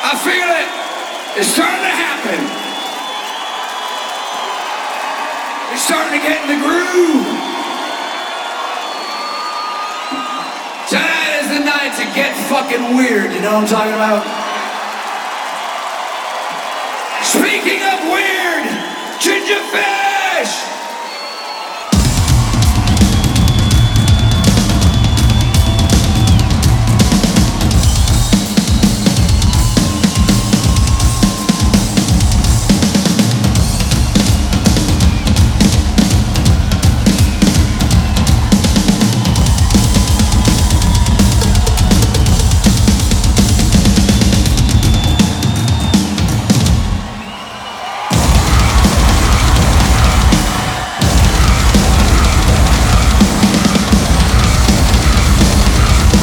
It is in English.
I feel it. It's starting to happen. We're starting to get in the groove. Tonight is the night to get fucking weird, you know what I'm talking about? Speaking of weird, Ginger Fish!